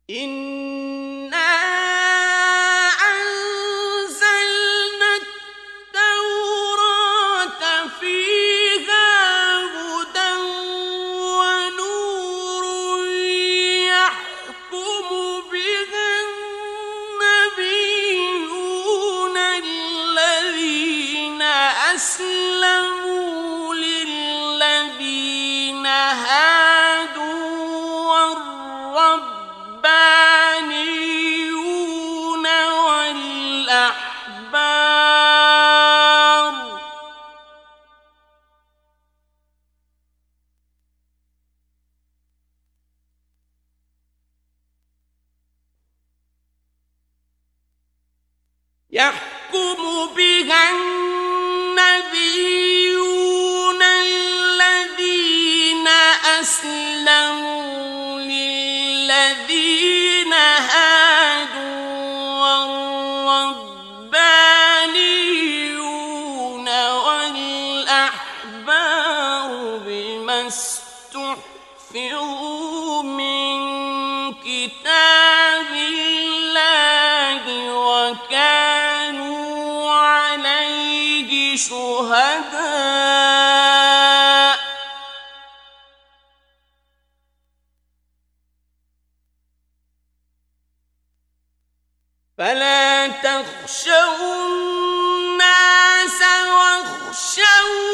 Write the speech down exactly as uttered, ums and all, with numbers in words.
إنا أنزلنا التوراة فيها هدى ونور يحكم بها النبيون الذين أسلموا للذين هادوا والربانيون والأحبار يحكم بها النبيون الذين أسلموا للذين هادوا والربانيون والأحبار بما استحفظوا من كتاب الله وكانوا عليه شهداء فلا تخشوا الناس واخشوا